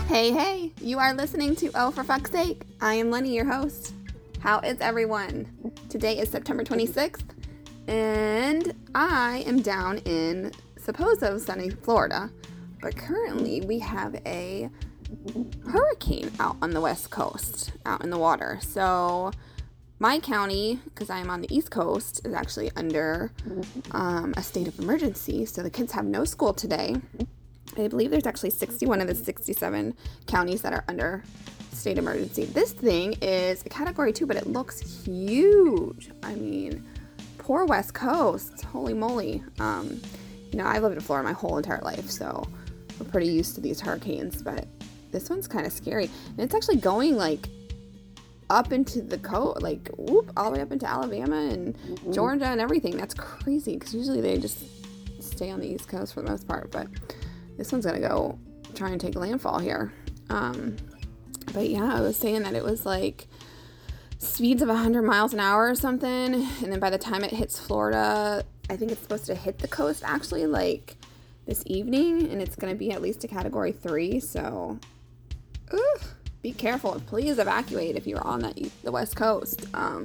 Hey, you are listening to Oh For Fuck's Sake. I am Lenny, your host. How is everyone? Today is September 26th, and I am down in supposed sunny Florida, but currently we have a hurricane out on the west coast, out in the water. So my county, because I am on the East Coast, is actually under a state of emergency, so the kids have no school today. I believe there's actually 61 of the 67 counties that are under state emergency. This thing is a category 2, but it looks huge. I mean, poor West Coast. Holy moly. I've lived in Florida my whole entire life, so we're pretty used to these hurricanes, but this one's kind of scary. And it's actually going up into the coast, all the way up into Alabama and Georgia and everything. That's crazy, because usually they just stay on the East Coast for the most part, but this one's gonna go try and take landfall here. But yeah, I was saying that it was speeds of 100 miles an hour or something, and then by the time it hits Florida, I think it's supposed to hit the coast actually this evening, and it's gonna be at least a category 3. So, be careful. Please evacuate if you're on the West Coast.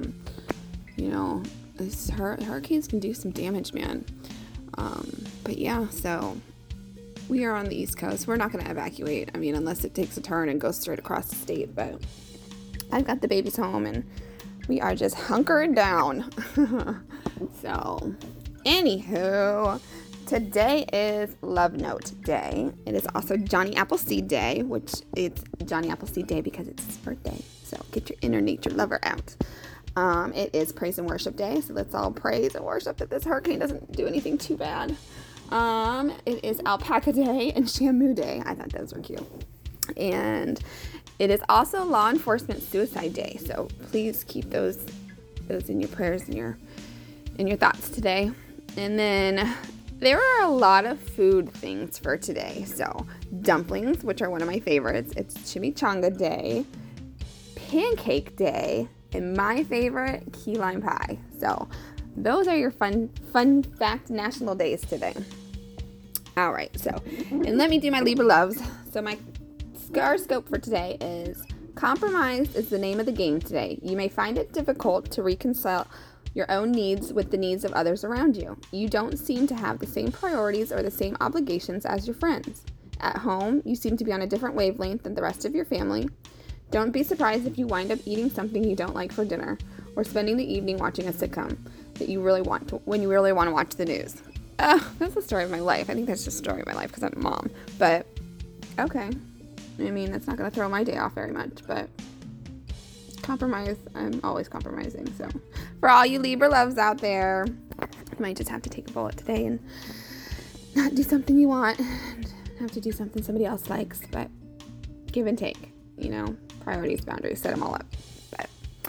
These hurricanes can do some damage, man. But yeah, so we are on the East Coast. We're not going to evacuate. I mean, unless it takes a turn and goes straight across the state. But I've got the babies home, and we are just hunkered down. So, anywho, today is Love Note Day. It is also Johnny Appleseed Day, which it's Johnny Appleseed Day because it's his birthday. So, get your inner nature lover out. It is Praise and Worship Day, so let's all praise and worship that this hurricane doesn't do anything too bad. It is Alpaca Day and Shamu Day. I thought those were cute. And it is also Law Enforcement Suicide Day. So please keep those in your prayers and your thoughts today. And then there are a lot of food things for today. So dumplings, which are one of my favorites. It's Chimichanga Day, Pancake Day, and my favorite, key lime pie. So those are your fun fact national days today. All right, and let me do my Libra loves. So my horoscope for today is compromise is the name of the game today. You may find it difficult to reconcile your own needs with the needs of others around you. You don't seem to have the same priorities or the same obligations as your friends. At home, you seem to be on a different wavelength than the rest of your family. Don't be surprised if you wind up eating something you don't like for dinner or spending the evening watching a sitcom that you really want to, when you really want to watch the news. That's the story of my life. I think that's just the story of my life because I'm a mom. But, okay. I mean, that's not going to throw my day off very much, but compromise, I'm always compromising. So, for all you Libra loves out there, you might just have to take a bullet today and not do something you want and have to do something somebody else likes, but give and take, priorities, boundaries, set them all up. But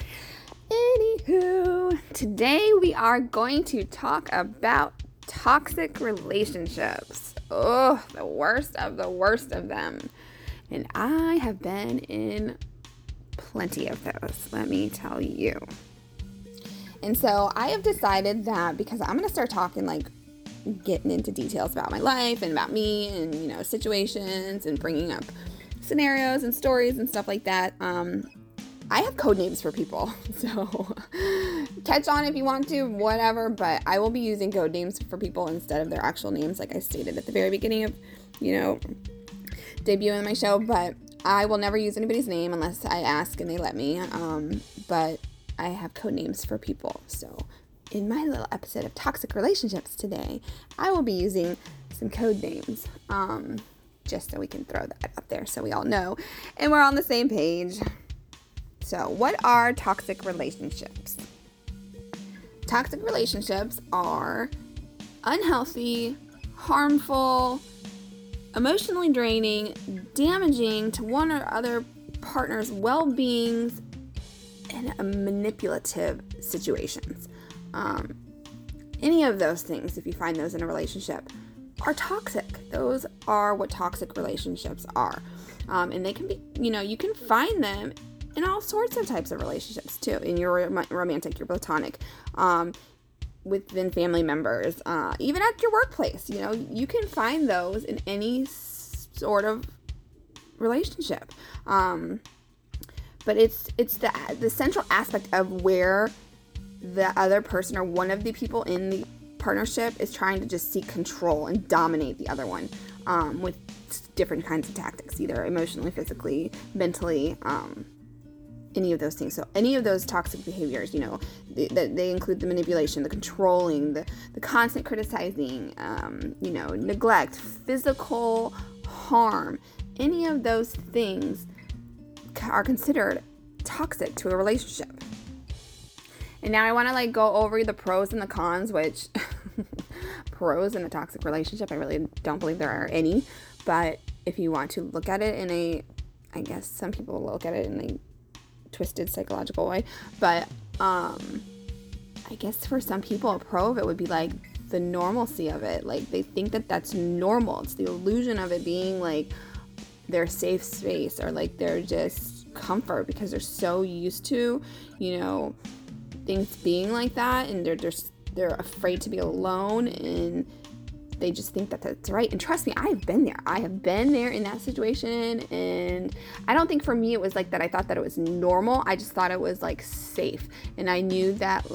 anywho, today we are going to talk about toxic relationships. Oh, the worst of them. And I have been in plenty of those, let me tell you. And so I have decided that because I'm going to start talking getting into details about my life and about me and, situations and bringing up scenarios and stories and stuff like that. I have code names for people, so catch on if you want to, whatever, but I will be using code names for people instead of their actual names, like I stated at the very beginning of, debuting my show, but I will never use anybody's name unless I ask and they let me, but I have code names for people. So in my little episode of Toxic Relationships today, I will be using some code names, just so we can throw that out there so we all know and we're on the same page. So what are toxic relationships? Toxic relationships are unhealthy, harmful, emotionally draining, damaging to one or other partner's well-beings, and manipulative situations. Any of those things, if you find those in a relationship, are toxic. Those are what toxic relationships are. And they can be, you can find them in all sorts of types of relationships too. In your romantic, your platonic, within family members, even at your workplace. You can find those in any sort of relationship. But it's the central aspect of where the other person or one of the people in the partnership is trying to just seek control and dominate the other one with different kinds of tactics, either emotionally, physically, mentally, any of those things. So any of those toxic behaviors, they include the manipulation, the controlling, the constant criticizing, neglect, physical harm. Any of those things are considered toxic to a relationship. And now I want to go over the pros and the cons, which pros in a toxic relationship, I really don't believe there are any. But if you want to look at it I guess some people look at it in a twisted psychological way, but I guess for some people a pro of it would be the normalcy of it. They think that that's normal. It's the illusion of it being their safe space, or their just comfort, because they're so used to things being like that, and they're afraid to be alone, and they just think that that's right. And trust me, I have been there in that situation, and I don't think for me it was like that. I thought that it was normal. I just thought it was safe, and I knew that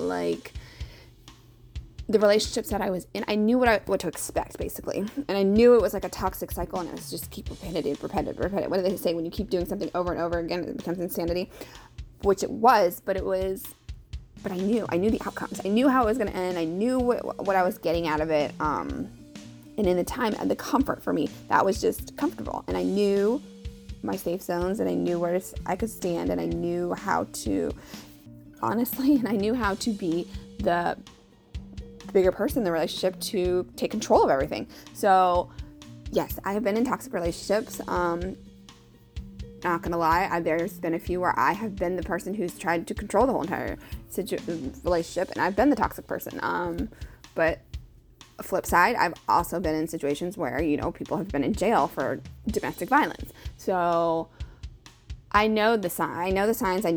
the relationships that I was in, I knew what to expect, basically. And I knew it was a toxic cycle, and it was just keep repetitive. What do they say? When you keep doing something over and over again, it becomes insanity, which it was, but I knew the outcomes. I knew how it was going to end. I knew what I was getting out of it. And in the time, the comfort for me, that was just comfortable. And I knew my safe zones, and I knew where I could stand, and I knew how to, honestly, and I knew how to be the bigger person in the relationship to take control of everything. So yes, I have been in toxic relationships. Not gonna lie, there's been a few where I have been the person who's tried to control the whole entire relationship, and I've been the toxic person. But flip side, I've also been in situations where people have been in jail for domestic violence. So I know the signs. I know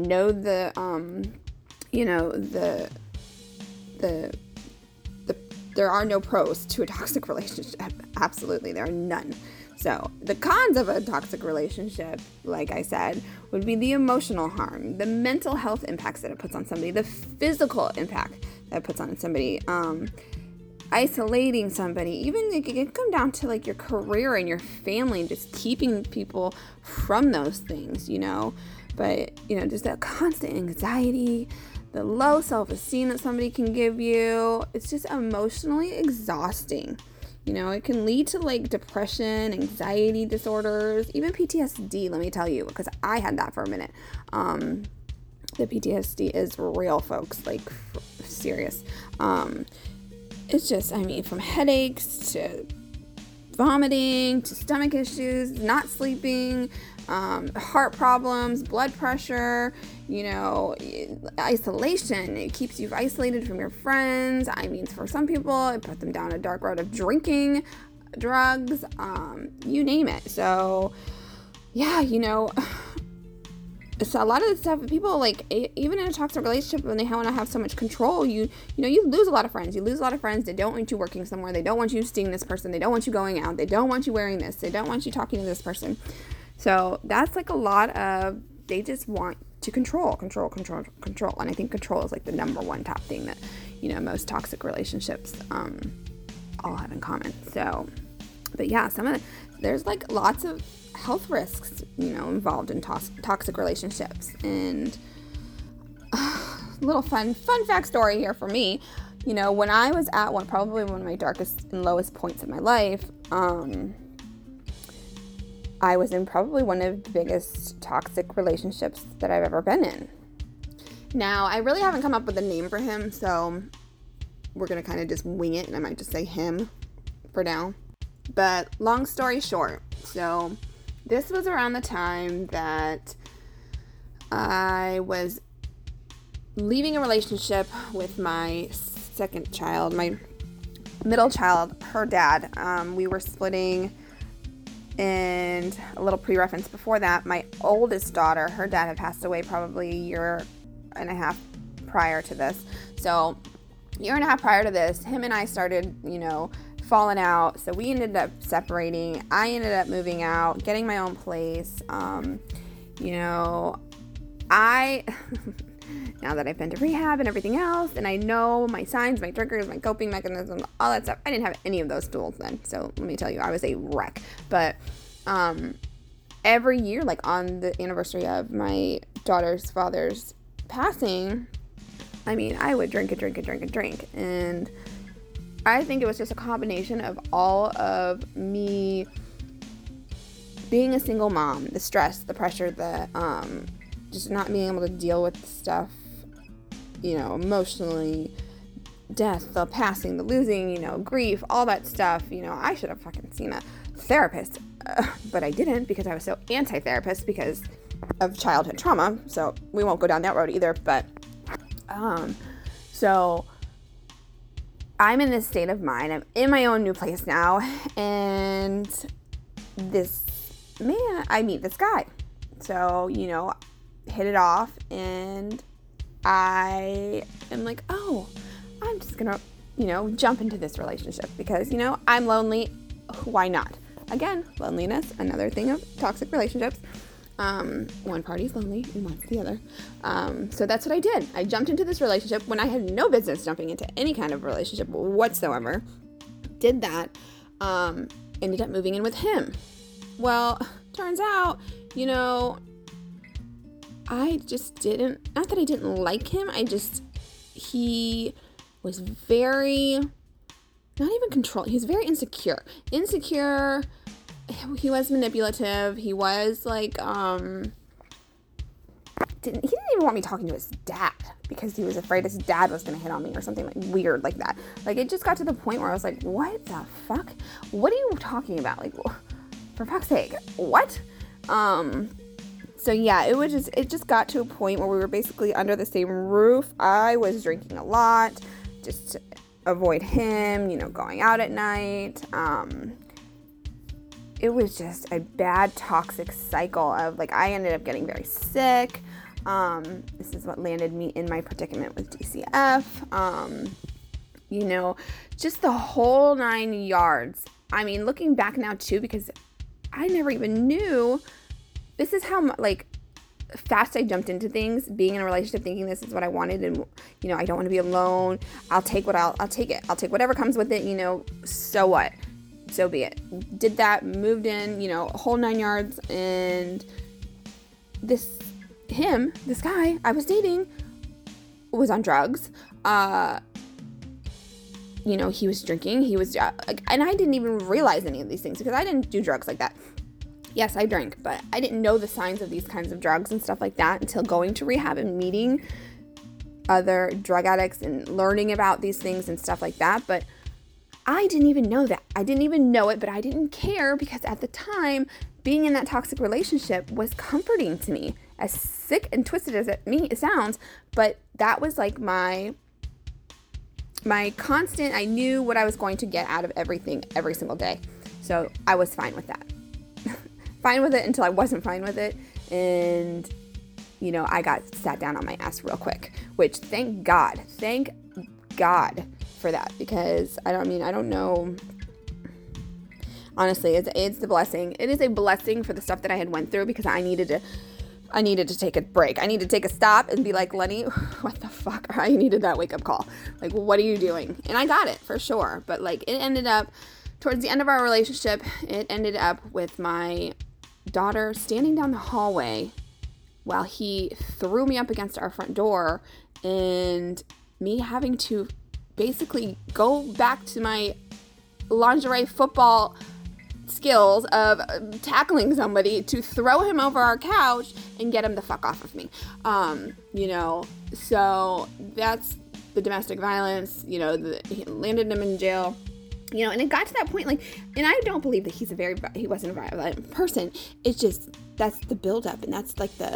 the there are no pros to a toxic relationship. Absolutely, there are none. So the cons of a toxic relationship, like I said, would be the emotional harm, the mental health impacts that it puts on somebody, the physical impact that it puts on somebody, isolating somebody. Even it can come down to your career and your family, and just keeping people from those things, But, just that constant anxiety, the low self-esteem that somebody can give you, it's just emotionally exhausting. It can lead to depression, anxiety disorders, even PTSD, let me tell you, because I had that for a minute. The PTSD is real, folks, serious. It's just, from headaches to vomiting to stomach issues, not sleeping, heart problems, blood pressure, isolation. It keeps you isolated from your friends. For some people, it put them down a dark road of drinking, drugs, you name it. So, yeah, so a lot of the stuff, people even in a toxic relationship, when they want to have so much control, you lose a lot of friends. You lose a lot of friends. They don't want you working somewhere. They don't want you seeing this person. They don't want you going out. They don't want you wearing this. They don't want you talking to this person. So that's a lot of, they just want to control. And I think control is the number one top thing that, most toxic relationships all have in common. So, but yeah, there's lots of health risks, involved in toxic relationships. And little fun fact story here for me, when I was at probably one of my darkest and lowest points in my life, I was in probably one of the biggest toxic relationships that I've ever been in. Now, I really haven't come up with a name for him, so we're going to kind of just wing it, and I might just say him for now. But long story short, so this was around the time that I was leaving a relationship with my second child, my middle child, her dad. We were splitting, and a little pre-reference before that, my oldest daughter, her dad had passed away probably a year and a half prior to this. So, a year and a half prior to this, him and I started, falling out. So we ended up separating. I ended up moving out, getting my own place. I now that I've been to rehab and everything else, and I know my signs, my triggers, my coping mechanisms, all that stuff, I didn't have any of those tools then. So let me tell you, I was a wreck. But every year, like on the anniversary of my daughter's father's passing, I mean, I would drink. And I think it was just a combination of all of me being a single mom, the stress, the pressure, the just not being able to deal with stuff, emotionally, death, the passing, the losing, grief, all that stuff. I should have fucking seen a therapist, but I didn't because I was so anti-therapist because of childhood trauma. So we won't go down that road either. But so I'm in this state of mind. I'm in my own new place now, and I meet this guy. So, hit it off, and I am like, oh, I'm just gonna, jump into this relationship because, I'm lonely. Why not? Again, loneliness, another thing of toxic relationships. One party's lonely and one's the other. So that's what I did. I jumped into this relationship when I had no business jumping into any kind of relationship whatsoever. Did that. Ended up moving in with him. Well, turns out, I just didn't, not that I didn't like him, he was very, not even controlling, he was very insecure, he was manipulative, he was like, he didn't even want me talking to his dad, because he was afraid his dad was going to hit on me or something like weird like that. Like, it just got to the point where I was like, what the fuck? What are you talking about? Like, for fuck's sake, what? So yeah, it just got to a point where we were basically under the same roof. I was drinking a lot just to avoid him, going out at night. It was just a bad toxic cycle of, like, I ended up getting very sick. This is what landed me in my predicament with DCF. Just the whole 9 yards. I mean, looking back now too, because I never even knew. This is how, fast I jumped into things, being in a relationship, thinking this is what I wanted, and, I don't want to be alone. I'll take it. I'll take whatever comes with it, so what? So be it. Did that, moved in, a whole 9 yards, and this guy I was dating was on drugs. He was drinking, he was, and I didn't even realize any of these things because I didn't do drugs like that. Yes, I drank, but I didn't know the signs of these kinds of drugs and stuff like that until going to rehab and meeting other drug addicts and learning about these things and stuff like that. But I didn't even know that. I didn't even know it, but I didn't care because at the time, being in that toxic relationship was comforting to me. As sick and twisted as it sounds, but that was like my constant. I knew what I was going to get out of everything every single day. So I was fine with that. Fine with it until I wasn't fine with it. And, I got sat down on my ass real quick, which thank God for that, because I don't know. Honestly, it's the blessing. It is a blessing for the stuff that I had went through, because I needed to take a break. I needed to take a stop and be like, Lenny, what the fuck? I needed that wake up call. Like, what are you doing? And I got it for sure. But it ended up towards the end of our relationship, it ended up with my daughter standing down the hallway while he threw me up against our front door, and me having to basically go back to my lingerie football skills of tackling somebody to throw him over our couch and get him the fuck off of me. So that's the domestic violence, he landed him in jail. And it got to that point, and I don't believe that he wasn't a violent person. It's just, that's the buildup, and that's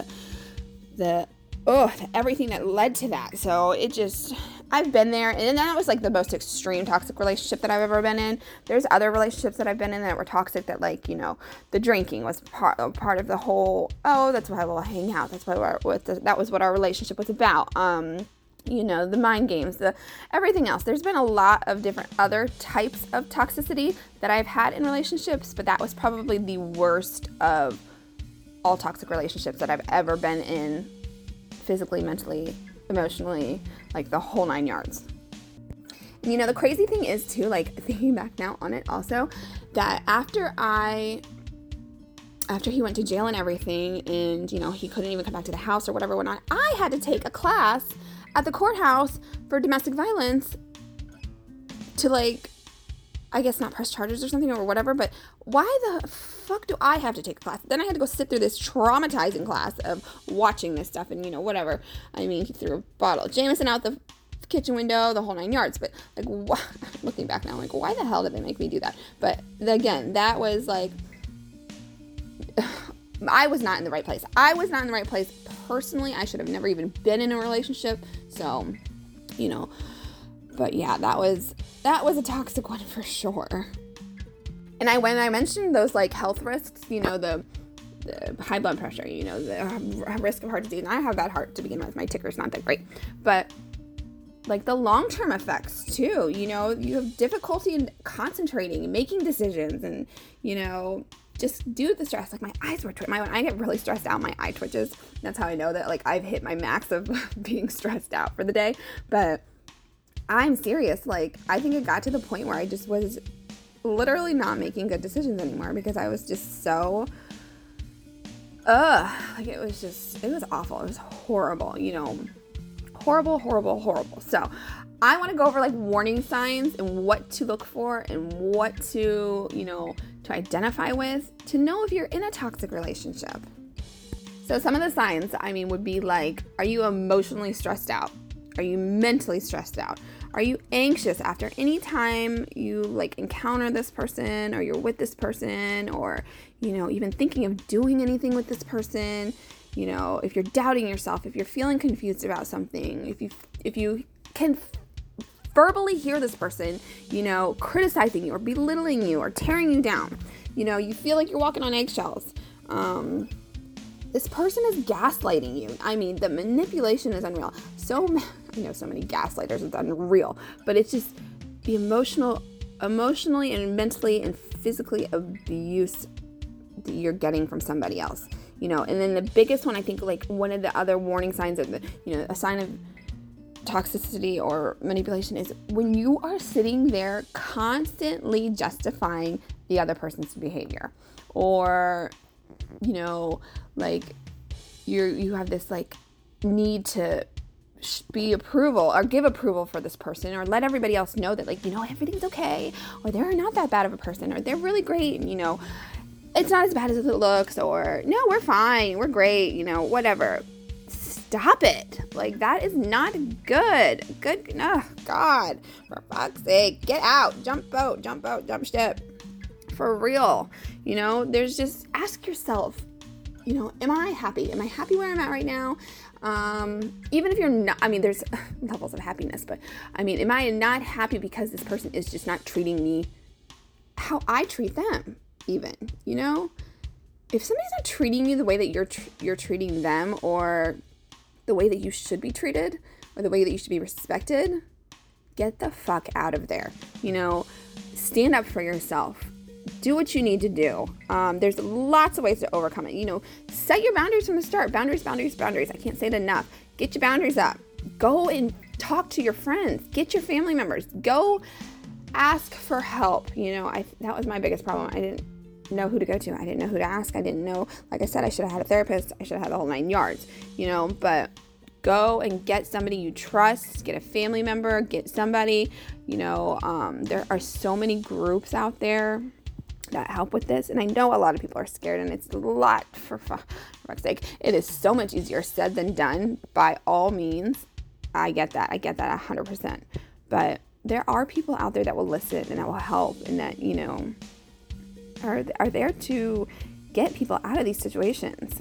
everything that led to that. So I've been there, and that was the most extreme toxic relationship that I've ever been in. There's other relationships that I've been in that were toxic, that the drinking was part of the whole, that's why we'll hang out. That's why that was what our relationship was about. the mind games, the everything else. There's been a lot of different other types of toxicity that I've had in relationships, but that was probably the worst of all toxic relationships that I've ever been in, physically, mentally, emotionally, like the whole 9 yards. And the crazy thing is too, like thinking back now on it also, that after he went to jail and everything, and he couldn't even come back to the house or whatever whatnot, I had to take a class at the courthouse for domestic violence to, like, I guess not press charges or something or whatever, but why the fuck do I have to take a class? Then I had to go sit through this traumatizing class of watching this stuff and, whatever. I mean, he threw a bottle of Jameson out the kitchen window, the whole 9 yards, but, like, looking back now, I'm like, why the hell did they make me do that? But, again, that was, like, I was not in the right place. I was not in the right place personally. I should have never even been in a relationship. So, but yeah, that was a toxic one for sure. And when I mentioned those, like, health risks, the high blood pressure, the risk of heart disease, and I have bad heart to begin with. My ticker's not that great, but, like, the long-term effects too, you have difficulty in concentrating and making decisions, and, just due to the stress, like, my eyes were twitching. When I get really stressed out, my eye twitches. That's how I know that, like, I've hit my max of being stressed out for the day. But I'm serious. Like, I think it got to the point where I just was literally not making good decisions anymore because I was just so, like, it was awful. It was horrible, horrible. So I want to go over, like, warning signs and what to look for and what to, to identify with to know if you're in a toxic relationship. So some of the signs, would be like, are you emotionally stressed out? Are you mentally stressed out? Are you anxious after any time you, like, encounter this person or you're with this person, or, even thinking of doing anything with this person? If you're doubting yourself, if you're feeling confused about something, if you can verbally hear this person, criticizing you or belittling you or tearing you down, you feel like you're walking on eggshells. This person is gaslighting you. The manipulation is unreal. I know so many gaslighters, it's unreal, but it's just the emotionally and mentally and physically abuse that you're getting from somebody else, and then the biggest one, I think, like, one of the other warning signs of a sign of toxicity or manipulation is when you are sitting there constantly justifying the other person's behavior, or like you have this, like, need to be approval or give approval for this person, or let everybody else know that, like, everything's okay, or they're not that bad of a person, or they're really great, and it's not as bad as it looks, or no, we're fine, we're great, whatever. Stop it. Like, that is not good. Oh, God, for fuck's sake, get out, jump boat, jump ship. For real. There's just, ask yourself, am I happy? Am I happy where I'm at right now? Even if you're not, there's levels of happiness, but am I not happy because this person is just not treating me how I treat them, even, If somebody's not treating you the way that you're treating them, or the way that you should be treated, or the way that you should be respected, get the fuck out of there. Stand up for yourself. Do what you need to do. There's lots of ways to overcome it. Set your boundaries from the start. Boundaries. I can't say it enough. Get your boundaries up. Go and talk to your friends. Get your family members. Go ask for help. That was my biggest problem. I didn't know who to go to. I didn't know who to ask. I didn't know, like I said, I should have had a therapist. I should have had the whole 9 yards, but go and get somebody you trust, get a family member, get somebody, there are so many groups out there that help with this. And I know a lot of people are scared, and it's a lot, for fuck's sake. It is so much easier said than done, by all means. I get that 100%. But there are people out there that will listen and that will help, and that, are there to get people out of these situations.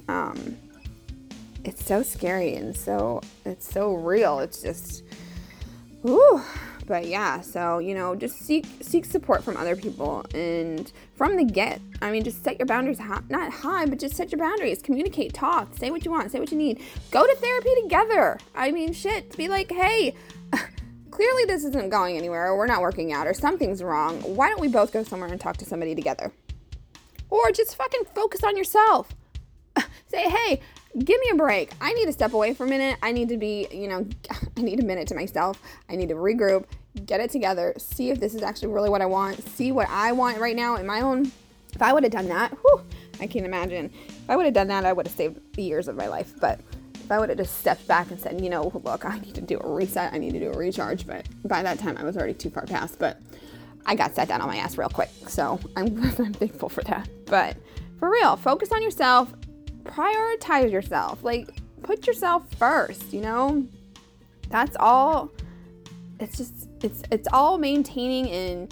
It's so scary, and it's so real. It's just, But yeah, so, just seek support from other people, and from the get, just set your boundaries not high, but just set your boundaries, communicate, talk, say what you want, say what you need, go to therapy together. Shit, be like, hey, clearly this isn't going anywhere, or we're not working out, or something's wrong. Why don't we both go somewhere and talk to somebody together? Or just fucking focus on yourself. Say, hey, give me a break. I need to step away for a minute. I need to be, I need a minute to myself. I need to regroup, get it together, see if this is actually really what I want, see what I want right now in my own. If I would have done that, I can't imagine. If I would have done that, I would have saved years of my life. But if I would have just stepped back and said, look, I need to do a reset. I need to do a recharge. But by that time, I was already too far past. But I got set down on my ass real quick. So I'm thankful for that. But for real, focus on yourself. Prioritize yourself. Put yourself first, That's all. It's all maintaining and,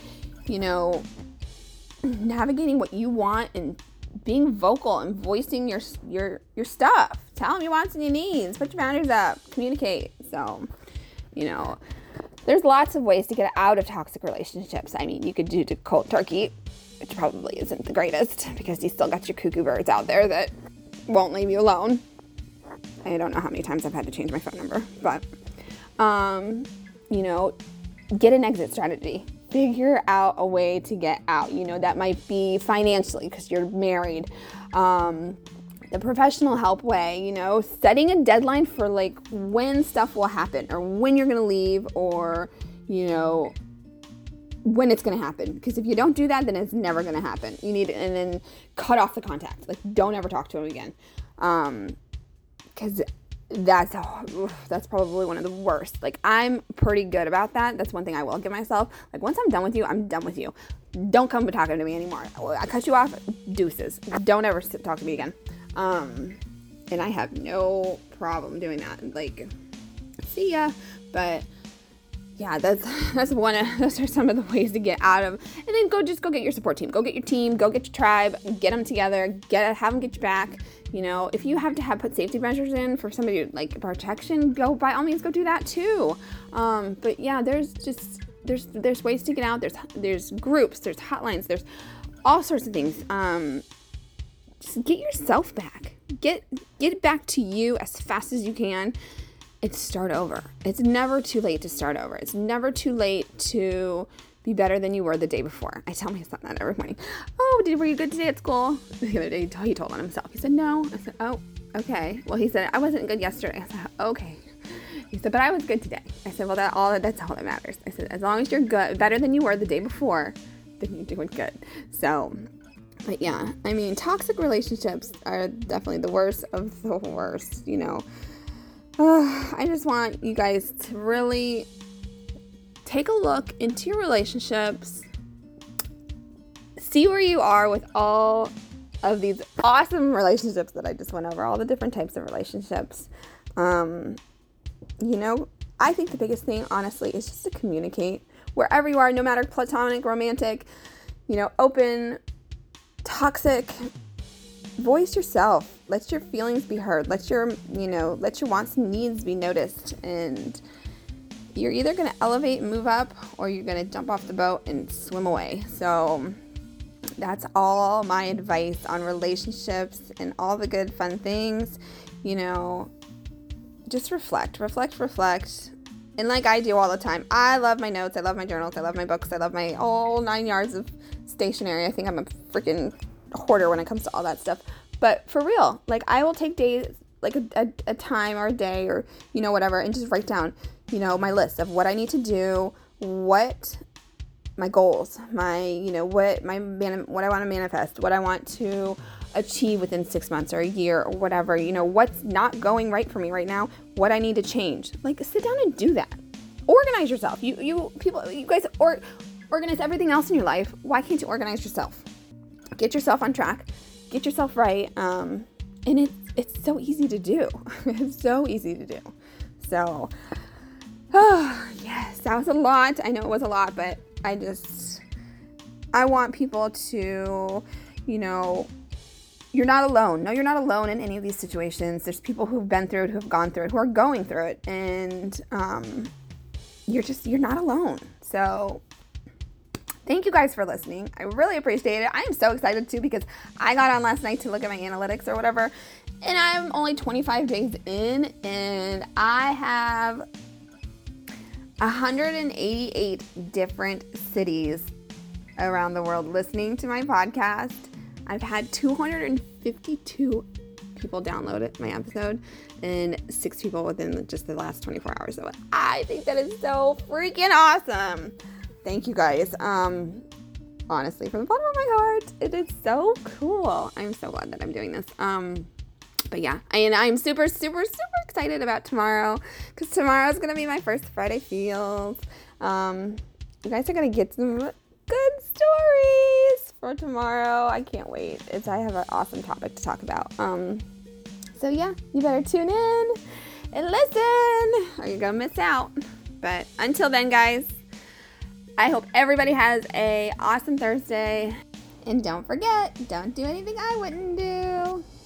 navigating what you want and being vocal and voicing your stuff. Tell them your wants and your needs. Put your boundaries up. Communicate. So, there's lots of ways to get out of toxic relationships. You could do the cold turkey, which probably isn't the greatest because you still got your cuckoo birds out there that won't leave you alone. I don't know how many times I've had to change my phone number, but, get an exit strategy. Figure out a way to get out. That might be financially because you're married. The professional help way, setting a deadline for when stuff will happen or when you're going to leave or, when it's going to happen. Because if you don't do that, then it's never going to happen. And then cut off the contact. Don't ever talk to him again. Because that's probably one of the worst. I'm pretty good about that. That's one thing I will give myself. Once I'm done with you, I'm done with you. Don't come talking to me anymore. I cut you off, deuces. Don't ever talk to me again. And I have no problem doing that. See ya. But yeah, those are some of the ways to get out of, and then go get your support team, go get your team, go get your tribe, get them together, have them get you back. If you have to put safety measures in for somebody protection, by all means go do that too. But yeah, there's ways to get out. There's groups, there's hotlines, there's all sorts of things. Just get yourself back. Get it back to you as fast as you can. And start over. It's never too late to start over. It's never too late to be better than you were the day before. I tell myself that every morning. Oh, were you good today at school? The other day, he told on himself. He said, no. I said, oh, okay. Well, he said, I wasn't good yesterday. I said, okay. He said, but I was good today. I said, well, that's all that matters. I said, as long as you're good, better than you were the day before, then you're doing good. So, but yeah, toxic relationships are definitely the worst of the worst, I just want you guys to really take a look into your relationships, see where you are with all of these awesome relationships that I just went over, all the different types of relationships. I think the biggest thing, honestly, is just to communicate wherever you are, no matter platonic, romantic, open, toxic. Voice yourself. Let your feelings be heard. Let your wants and needs be noticed. And you're either going to elevate and move up, or you're going to jump off the boat and swim away. So that's all my advice on relationships and all the good, fun things. Just reflect. And like I do all the time, I love my notes. I love my journals. I love my books. I love my all 9 yards of stationery. I think I'm a freaking hoarder when it comes to all that stuff. But for real, I will take days, a time or a day or, whatever, and just write down, my list of what I need to do, what my goals, what I want to manifest, what I want to achieve within 6 months or a year or whatever, what's not going right for me right now, what I need to change. Sit down and do that. Organize yourself. You guys organize everything else in your life. Why can't you organize yourself? Get yourself on track, get yourself right, and it's so easy to do. It's so easy to do. So, yes, that was a lot. I know it was a lot, but I want people to, you're not alone. No, you're not alone in any of these situations. There's people who've been through it, who've gone through it, who are going through it, and you're not alone. So thank you guys for listening. I really appreciate it. I am so excited too because I got on last night to look at my analytics or whatever, and I'm only 25 days in, and I have 188 different cities around the world listening to my podcast. I've had 252 people download it, my episode, and 6 people within just the last 24 hours. So I think that is so freaking awesome. Thank you guys. Honestly, from the bottom of my heart, it is so cool. I'm so glad that I'm doing this. But yeah, and I'm super, super, super excited about tomorrow, because tomorrow's going to be my first Friday Feels. You guys are going to get some good stories for tomorrow. I can't wait. I have an awesome topic to talk about. So yeah, you better tune in and listen, or you're going to miss out. But until then, guys, I hope everybody has a awesome Thursday. And don't forget, don't do anything I wouldn't do.